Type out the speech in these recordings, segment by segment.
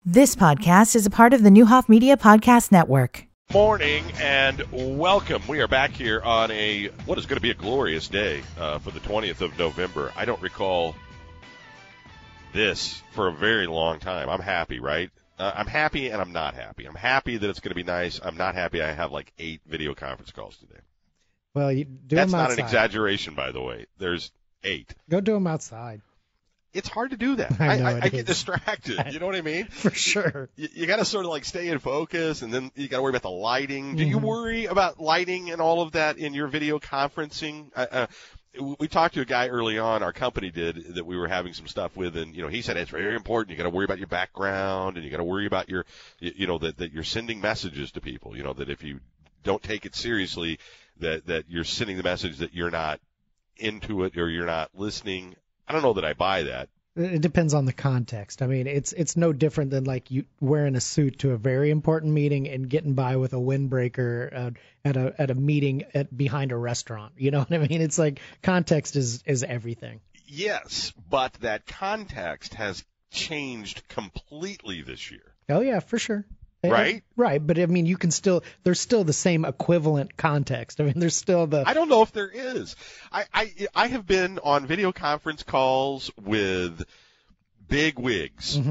This podcast is a part of the Newhoff Media Podcast Network. Morning and welcome. We are back here on what is going to be a glorious day for the 20th of November. I don't recall this for a very long time. I'm happy, right? I'm happy and I'm not happy. I'm happy that it's going to be nice. I'm not happy I have like 8 video conference calls today. Well, you do That's them outside. Not an exaggeration, by the way. There's 8. Go do them outside. It's hard to do that. I get distracted. You know what I mean? For sure. You got to sort of like stay in focus, and then you got to worry about the lighting. Do you worry about lighting and all of that in your video conferencing? We talked to a guy early on, our company did, that we were having some stuff with, and he said it's very important. You got to worry about your background, and you got to worry about your, that you're sending messages to people. That if you don't take it seriously, that you're sending the message that you're not into it or you're not listening. I don't know that I buy that. It depends on the context. I mean, it's no different than like you wearing a suit to a very important meeting and getting by with a windbreaker at a meeting behind a restaurant. You know what I mean? It's like context is everything. Yes, but that context has changed completely this year. Oh yeah, for sure. Right? Right, but I mean, there's still the same equivalent context. I mean, there's still I don't know if there is. I have been on video conference calls with big wigs,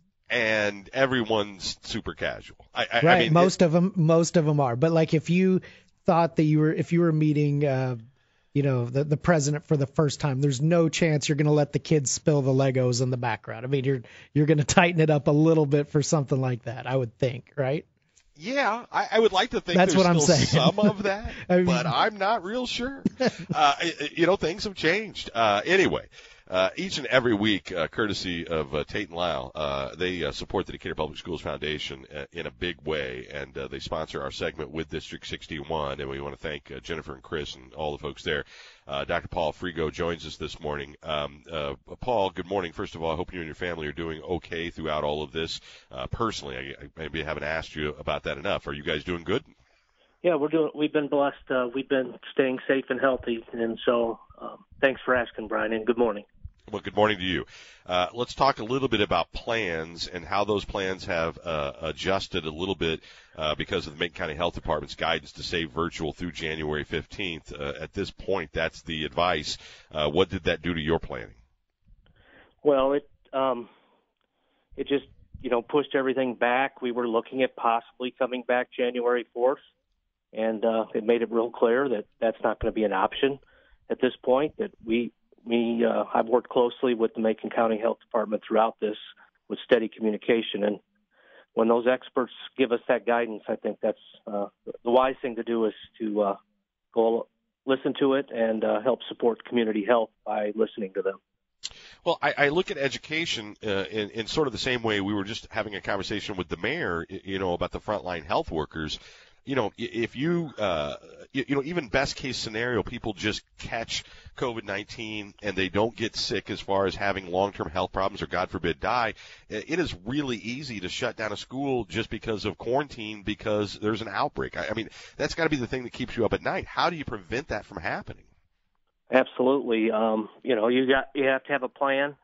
and everyone's super casual. Right, I mean, most of them are. But like if you thought that if you were meeting the president for the first time, there's no chance you're going to let the kids spill the Legos in the background. I mean, you're going to tighten it up a little bit for something like that, I would think, right? Yeah, I would like to think That's there's what I'm still saying. some of that, but I'm not real sure. Things have changed. Anyway, each and every week, courtesy of Tate and Lyle, they support the Decatur Public Schools Foundation in a big way, and they sponsor our segment with District 61, and we want to thank Jennifer and Chris and all the folks there. Dr. Paul Frigo joins us this morning. Paul, good morning. First of all, I hope you and your family are doing okay throughout all of this. Personally, I maybe haven't asked you about that enough. Are you guys doing good? Yeah, we've been blessed. We've been staying safe and healthy, and so thanks for asking, Brian, and good morning. Well, good morning to you. Let's talk a little bit about plans and how those plans have adjusted a little bit because of the Macon County Health Department's guidance to stay virtual through January 15th. At this point, that's the advice. What did that do to your planning? Well, it just pushed everything back. We were looking at possibly coming back January 4th, and it made it real clear that that's not going to be an option at this point. That I've worked closely with the Macon County Health Department throughout this with steady communication. And when those experts give us that guidance, I think that's the wise thing to do is to go listen to it and help support community health by listening to them. Well, I look at education in sort of the same way we were just having a conversation with the mayor, about the frontline health workers. If you, even best case scenario, people just catch COVID-19 and they don't get sick as far as having long-term health problems or, God forbid, die. It is really easy to shut down a school just because of quarantine because there's an outbreak. I mean, that's got to be the thing that keeps you up at night. How do you prevent that from happening? Absolutely. You have to have a plan,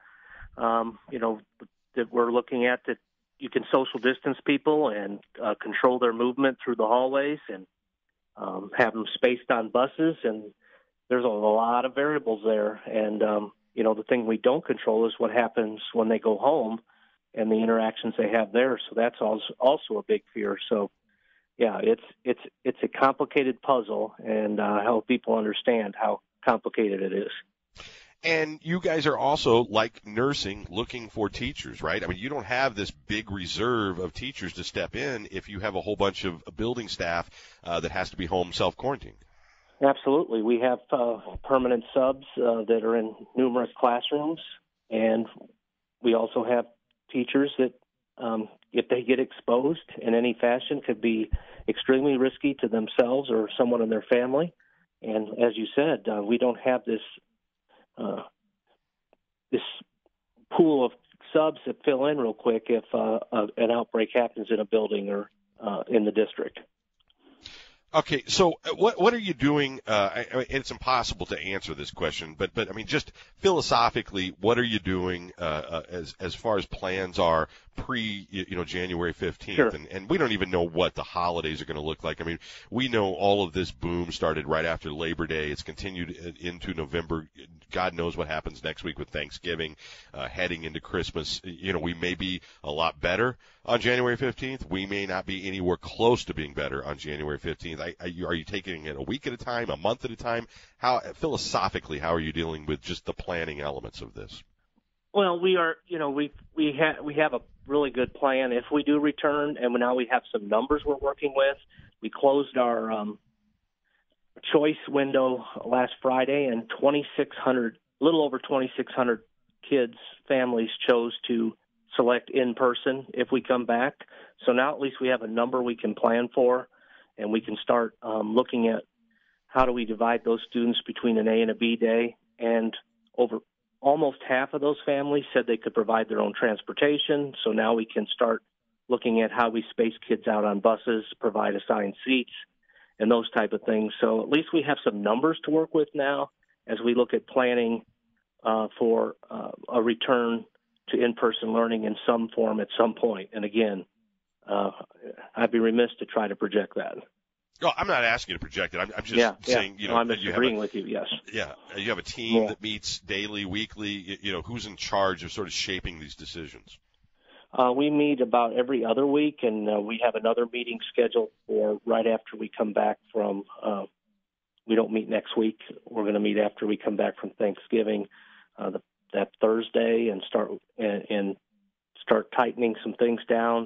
that we're looking at that you can social distance people and control their movement through the hallways and have them spaced on buses. And there's a lot of variables there. And, the thing we don't control is what happens when they go home and the interactions they have there. So that's also a big fear. So, yeah, it's a complicated puzzle, and I hope people understand how complicated it is. And you guys are also, like nursing, looking for teachers, right? I mean, you don't have this big reserve of teachers to step in if you have a whole bunch of building staff that has to be home self-quarantined. Absolutely. We have permanent subs that are in numerous classrooms, and we also have teachers that, if they get exposed in any fashion, could be extremely risky to themselves or someone in their family. And as you said, we don't have this pool of subs that fill in real quick if an outbreak happens in a building or in the district. Okay, so what are you doing? I mean, it's impossible to answer this question, but I mean, just philosophically, what are you doing as far as plans are pre January 15th? Sure. And we don't even know what the holidays are going to look like. I mean, we know all of this boom started right after Labor Day. It's continued into November. God knows what happens next week with Thanksgiving, heading into Christmas. We may be a lot better on January 15th. We may not be anywhere close to being better on January 15th. Are you taking it a week at a time, a month at a time? How philosophically, how are you dealing with just the planning elements of this? Well, we are, we have a really good plan if we do return, and now we have some numbers we're working with. We closed our choice window last Friday, and a little over 2,600 kids, families chose to select in person if we come back. So now at least we have a number we can plan for, and we can start looking at how do we divide those students between an A and a B day. And over almost half of those families said they could provide their own transportation. So now we can start looking at how we space kids out on buses, provide assigned seats, and those type of things. So at least we have some numbers to work with now as we look at planning for a return to in-person learning in some form at some point. And again, I'd be remiss to try to project that. No, I'm not asking you to project it. I'm just saying, I'm just agreeing with you, yes. Yeah, you have a team that meets daily, weekly. Who's in charge of sort of shaping these decisions? We meet about every other week, and we have another meeting scheduled for right after we come back from we don't meet next week. We're going to meet after we come back from Thanksgiving that Thursday and start tightening some things down,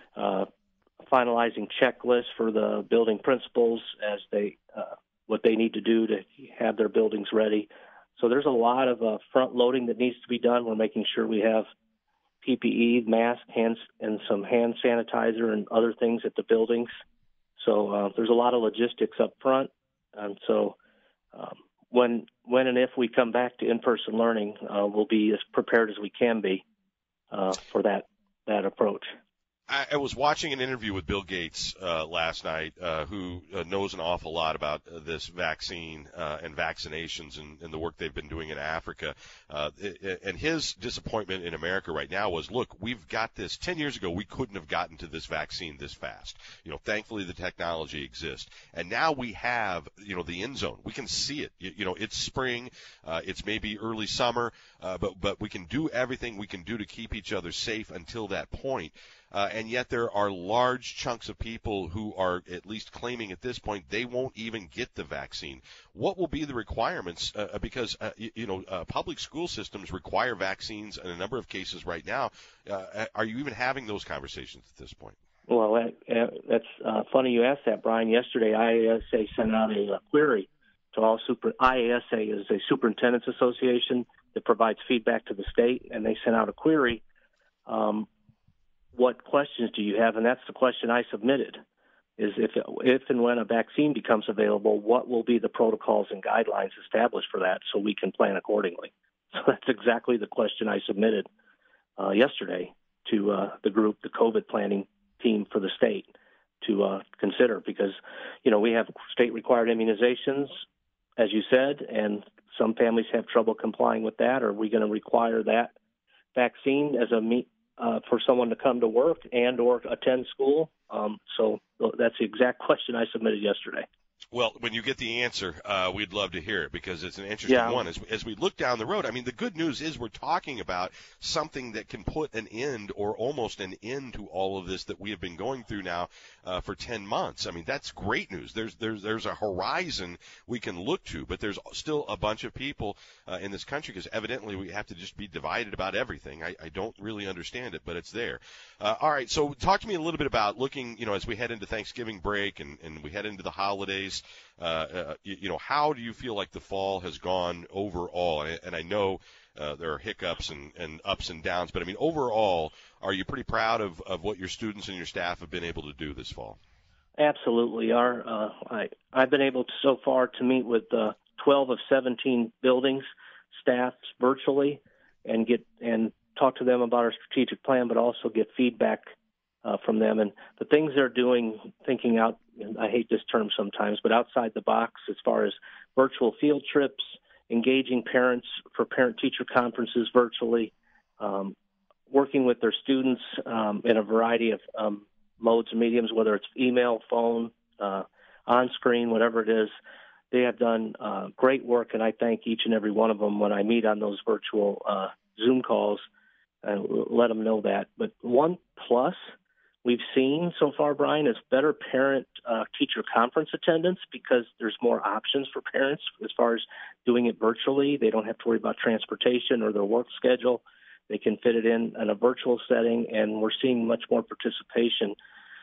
finalizing checklists for the building principals as they what they need to do to have their buildings ready. So there's a lot of front loading that needs to be done. We're making sure we have PPE, masks, hands, and some hand sanitizer and other things at the buildings. So there's a lot of logistics up front. And so when and if we come back to in-person learning, we'll be as prepared as we can be for that approach. I was watching an interview with Bill Gates last night, who knows an awful lot about this vaccine and vaccinations and the work they've been doing in Africa. And his disappointment in America right now was, look, we've got this. 10 years ago, we couldn't have gotten to this vaccine this fast. Thankfully the technology exists. And now we have, the end zone. We can see it. It's spring. It's maybe early summer. But we can do everything we can do to keep each other safe until that point. And yet there are large chunks of people who are at least claiming at this point they won't even get the vaccine. What will be the requirements? Because public school systems require vaccines in a number of cases right now. Are you even having those conversations at this point? Well, that's funny you asked that, Brian. Yesterday, IASA sent out a query to all IASA is a superintendent's association that provides feedback to the state, and they sent out a query. What questions do you have? And that's the question I submitted, is if and when a vaccine becomes available, what will be the protocols and guidelines established for that so we can plan accordingly? So that's exactly the question I submitted yesterday to the group, the COVID planning team for the state, to consider, because, we have state-required immunizations, as you said, and some families have trouble complying with that. Are we going to require that vaccine as for someone to come to work and or attend school? So that's the exact question I submitted yesterday. Well, when you get the answer, we'd love to hear it, because it's an interesting one. As we look down the road, I mean, the good news is we're talking about something that can put an end or almost an end to all of this that we have been going through now for 10 months. I mean, that's great news. There's a horizon we can look to, but there's still a bunch of people in this country, because evidently we have to just be divided about everything. I don't really understand it, but it's there. All right, so talk to me a little bit about looking, as we head into Thanksgiving break and we head into the holidays. How do you feel like the fall has gone overall? And I know there are hiccups and ups and downs, but I mean, overall, are you pretty proud of what your students and your staff have been able to do this fall? Absolutely. I've been able to, so far, to meet with 12 of 17 buildings, staffs virtually, and talk to them about our strategic plan, but also get feedback from them. And the things they're doing, thinking out, I hate this term sometimes, but outside the box as far as virtual field trips, engaging parents for parent-teacher conferences virtually, working with their students in a variety of modes and mediums, whether it's email, phone, on-screen, whatever it is. They have done great work, and I thank each and every one of them when I meet on those virtual Zoom calls and let them know that. But one plus we've seen so far, Brian, is better parent-teacher conference attendance because there's more options for parents as far as doing it virtually. They don't have to worry about transportation or their work schedule. They can fit it in a virtual setting, and we're seeing much more participation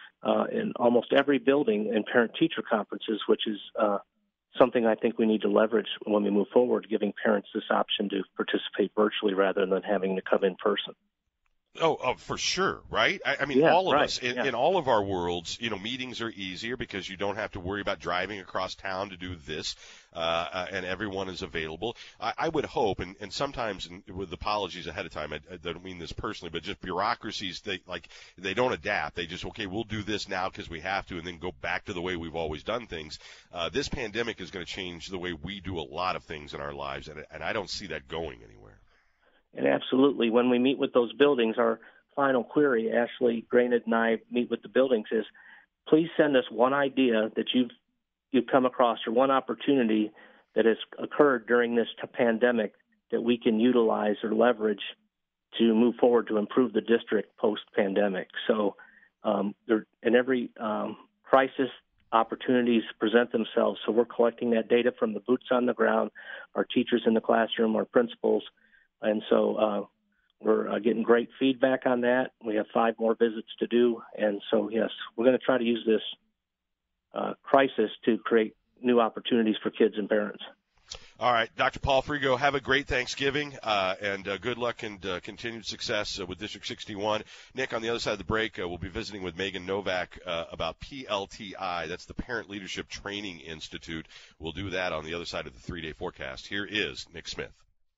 in almost every building in parent-teacher conferences, which is something I think we need to leverage when we move forward, giving parents this option to participate virtually rather than having to come in person. Oh, for sure, right? I mean, Yeah, all of right, us, in yeah. all of our worlds, meetings are easier because you don't have to worry about driving across town to do this, and everyone is available. I would hope, and sometimes with apologies ahead of time, I don't mean this personally, but just bureaucracies, they don't adapt. They just, okay, we'll do this now because we have to, and then go back to the way we've always done things. This pandemic is going to change the way we do a lot of things in our lives, and I don't see that going anywhere. And absolutely, when we meet with those buildings, our final query, Ashley Granite and I meet with the buildings, is please send us one idea that you've come across or one opportunity that has occurred during this pandemic that we can utilize or leverage to move forward to improve the district post-pandemic. So in every crisis, opportunities present themselves. So we're collecting that data from the boots on the ground, our teachers in the classroom, our principals. And so we're getting great feedback on that. We have 5 more visits to do. And so, yes, we're going to try to use this crisis to create new opportunities for kids and parents. All right, Dr. Paul Frigo, have a great Thanksgiving, and good luck and continued success with District 61. Nick, on the other side of the break, we'll be visiting with Megan Novak about PLTI. That's the Parent Leadership Training Institute. We'll do that on the other side of the 3-day forecast. Here is Nick Smith.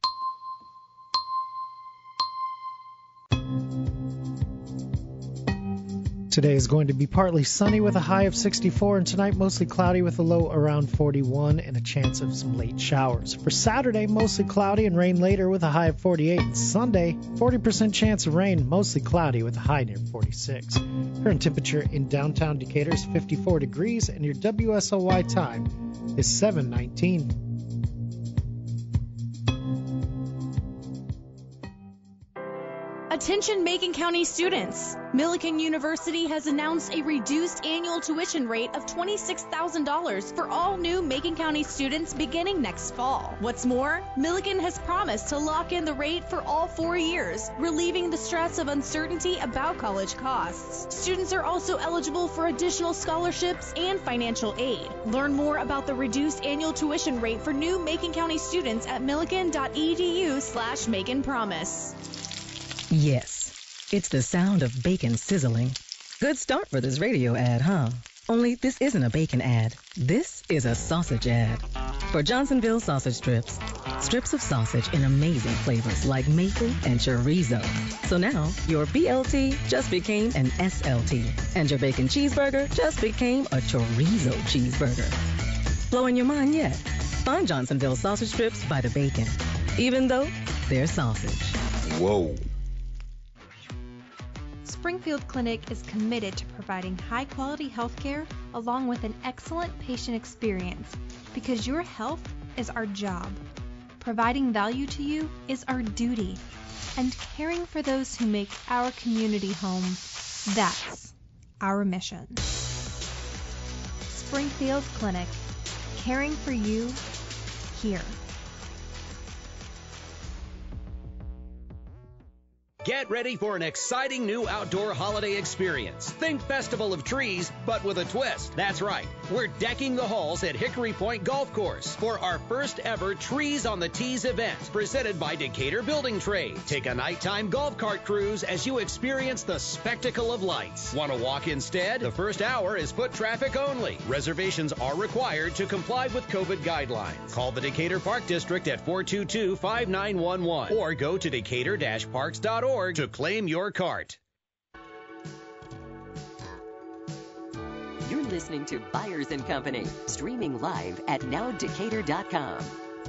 Today is going to be partly sunny with a high of 64, and tonight mostly cloudy with a low around 41 and a chance of some late showers. For Saturday, mostly cloudy and rain later with a high of 48. And Sunday, 40% chance of rain, mostly cloudy with a high near 46. Current temperature in downtown Decatur is 54 degrees, and your WSOY time is 7:19. Attention Macon County students! Millikan University has announced a reduced annual tuition rate of $26,000 for all new Macon County students beginning next fall. What's more, Millikan has promised to lock in the rate for all 4 years, relieving the stress of uncertainty about college costs. Students are also eligible for additional scholarships and financial aid. Learn more about the reduced annual tuition rate for new Macon County students at millikan.edu/MaconPromise. Yes, it's the sound of bacon sizzling. Good start for this radio ad, huh? Only this isn't a bacon ad. This is a sausage ad. For Johnsonville sausage strips. Strips of sausage in amazing flavors like maple and chorizo. So now, your BLT just became an SLT. And your bacon cheeseburger just became a chorizo cheeseburger. Blowing your mind yet? Find Johnsonville sausage strips by the bacon. Even though they're sausage. Whoa. Springfield Clinic is committed to providing high-quality health care along with an excellent patient experience because your health is our job. Providing value to you is our duty. And caring for those who make our community home, that's our mission. Springfield Clinic, caring for you here. Get ready for an exciting new outdoor holiday experience. Think Festival of Trees, but with a twist. That's right. We're decking the halls at Hickory Point Golf Course for our first ever Trees on the Tees event, presented by Decatur Building Trades. Take a nighttime golf cart cruise as you experience the spectacle of lights. Want to walk instead? The first hour is foot traffic only. Reservations are required to comply with COVID guidelines. Call the Decatur Park District at 422-5911 or go to decatur-parks.org to claim your cart. listening to Byers & Company, streaming live at nowdecatur.com.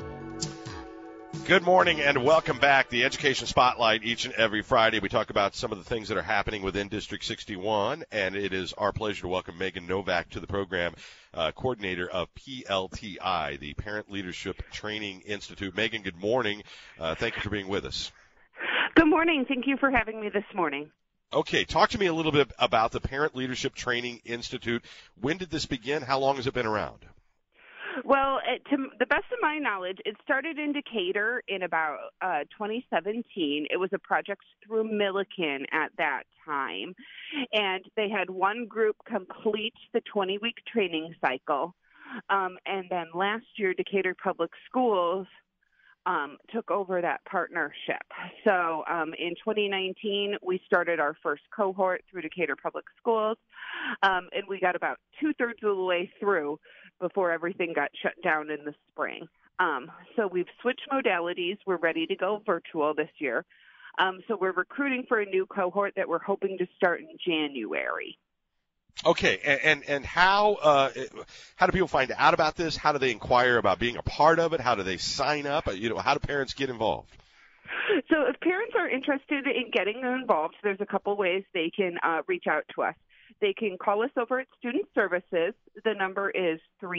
Good morning and welcome back. The Education Spotlight each and every Friday. We talk about some of the things that are happening within District 61, and it is our pleasure to welcome Megan Novak to the program, coordinator of PLTI, the Parent Leadership Training Institute. Megan, good morning. Thank you for being with us. Good morning. Thank you for having me this morning. Okay, talk to me a little bit about the Parent Leadership Training Institute. When did this begin? How long has it been around? Well, to the best of my knowledge, it started in Decatur in about 2017. It was a project through Milliken at that time, and they had one group complete the 20-week training cycle, and then last year Decatur Public Schools took over that partnership. So in 2019, we started our first cohort through Decatur Public Schools, and we got about two-thirds of the way through before everything got shut down in the spring. So we've switched modalities. We're ready to go virtual this year. So we're recruiting for a new cohort that we're hoping to start in January. Okay, and how do people find out about this? How do they inquire about being a part of it? How do they sign up? How do parents get involved? So if parents are interested in getting involved, there's a couple ways they can reach out to us. They can call us over at Student Services. The number is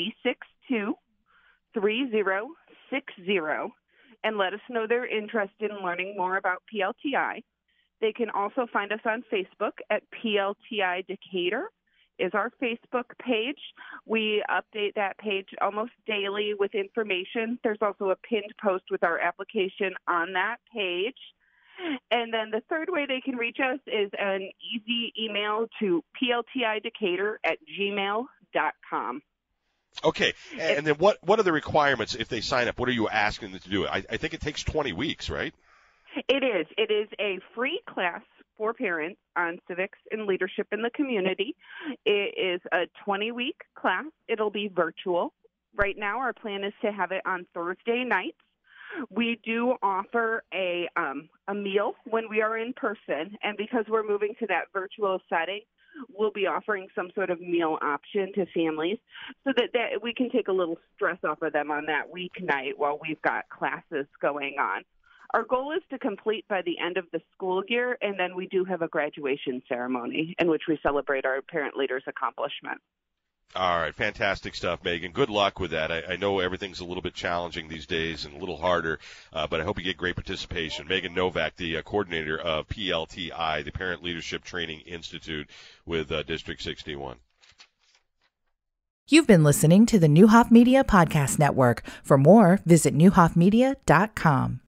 362-3060, and let us know they're interested in learning more about PLTI. They can also find us on Facebook at PLTI Decatur is our Facebook page. We update that page almost daily with information. There's also a pinned post with our application on that page. And then the third way they can reach us is an easy email to pltidecatur@gmail.com. Okay, and then what are the requirements if they sign up? What are you asking them to do? I think it takes 20 weeks, right? It is. It is a free class for parents on civics and leadership in the community. It is a 20-week class. It'll be virtual. Right now our plan is to have it on Thursday nights. We do offer a meal when we are in person, and because we're moving to that virtual setting, we'll be offering some sort of meal option to families so that we can take a little stress off of them on that weeknight while we've got classes going on. Our goal is to complete by the end of the school year, and then we do have a graduation ceremony in which we celebrate our parent leaders' accomplishment. All right, fantastic stuff, Megan. Good luck with that. I know everything's a little bit challenging these days and a little harder, but I hope you get great participation. Megan Novak, the coordinator of PLTI, the Parent Leadership Training Institute with District 61. You've been listening to the Neuhoff Media Podcast Network. For more, visit neuhoffmedia.com.